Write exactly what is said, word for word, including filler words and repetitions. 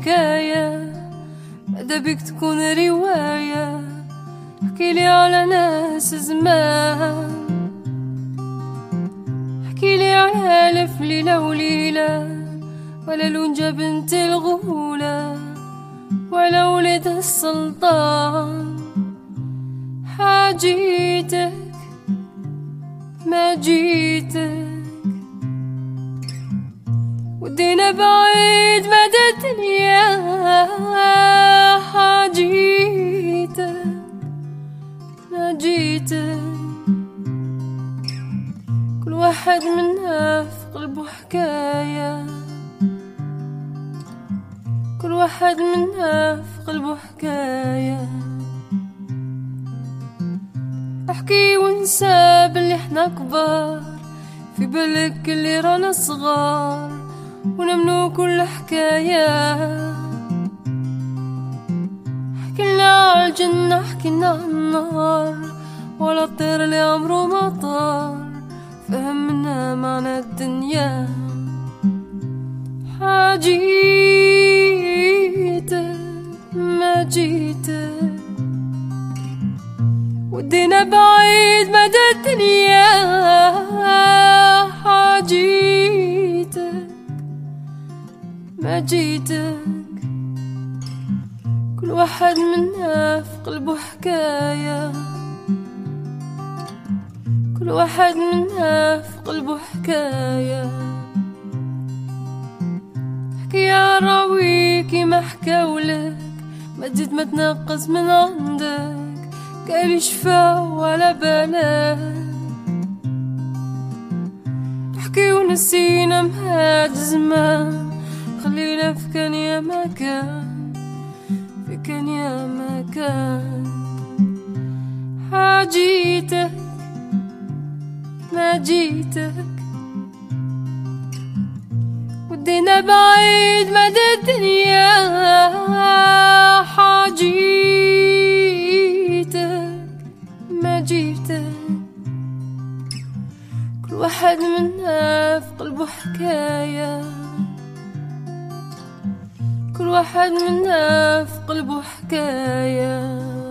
حكاية، ماذا بك تكون رواية. احكيلي على ناس زمان، احكيلي على ألف ليلة وليلة، ولا لونجة بنت الغولة، ولا ولد السلطان. حاجيتك ما جيتك، ودينا بعيد مدى الدنيا. حاجيتك ما جيتك، كل واحد منا في قلبه حكاية، كل واحد منا في قلبه حكاية. احكي وانسى باللي احنا كبار، في بالك اللي رانا صغار، ونمنو كل حكاية. حكينا عالجنة حكينا عالنار، ولا الطير اللي عمره ما طار، فهمنا معنى الدنيا. حاجيتك ما جيتك، ودينا بعيد مدى الدنيا. حاجيتك ما جيتك، كل واحد منا في قلبه حكاية، كل واحد منا في قلبه حكاية. احكي يا راويكي ما حكاولك، ما تزيد ما تنقص من عندك، قالي شفا ولا بالك. احكي ونسينا مهاد زمان، خلينا في كان يا ما كان، في كان يا ما كان. حاجيتك ما جيتك، ودينا بعيد مدى الدنيا. حاجيتك ما جيتك، كل واحد منا في قلبه حكاية، كل واحد منا في قلبه حكاية.